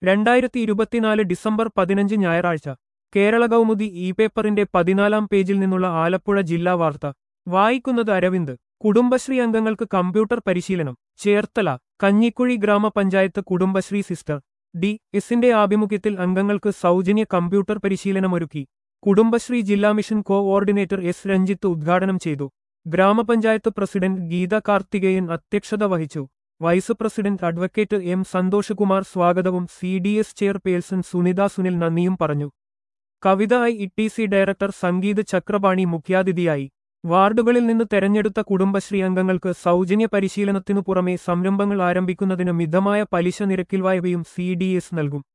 2024 December 15 ഞായറാഴ്ച Kerala Kaumudi E പേപ്പറിന്റെ 14 പേജിൽ നിന്നുള്ള ആലപ്പുഴ ജില്ലാ വാർത്ത വായിക്കുന്നത് അരവിന്ദ്. കുടുംബശ്രീ അംഗങ്ങൾക്ക് കമ്പ്യൂട്ടർ പരിശീലനം ചേർത്തല. കഞ്ഞിക്കുഴി ഗ്രാമപഞ്ചായത്ത് കുടുംബശ്രീ സിസ്റ്റർ ഡി.എസിന്റെ ആഭിമുഖ്യത്തിൽ അംഗങ്ങൾക്ക് സൗജന്യ കമ്പ്യൂട്ടർ പരിശീലനമൊരുക്കി. കുടുംബശ്രീ ജില്ലാ മിഷൻ കോഓർഡിനേറ്റർ എസ് രഞ്ജിത്ത് ഉദ്ഘാടനം ചെയ്തു. ഗ്രാമപഞ്ചായത്ത് പ്രസിഡന്റ് ഗീത കാർത്തികേയൻ അധ്യക്ഷത വഹിച്ചു. Vice president advocate M Santhoshkumar സ്വാഗതവും CDS ചെയർപേഴ്സൺ സുനിത സുനിൽ നന്ദിയും പറഞ്ഞു. കവിത IETC ഡയറക്ടർ സംഗീത് ചക്രപാണി മുഖ്യാതിഥിയായി. വാർഡുകളിൽ നിന്ന് തെരഞ്ഞെടുത്ത കുടുംബശ്രീ അംഗങ്ങൾക്ക് സൗജന്യ പരിശീലനത്തിനു പുറമെ സംരംഭങ്ങൾ ആരംഭിക്കുന്നതിന് മിതമായ പലിശ നിരക്കിൽ വായ്പയും CDS നൽകും.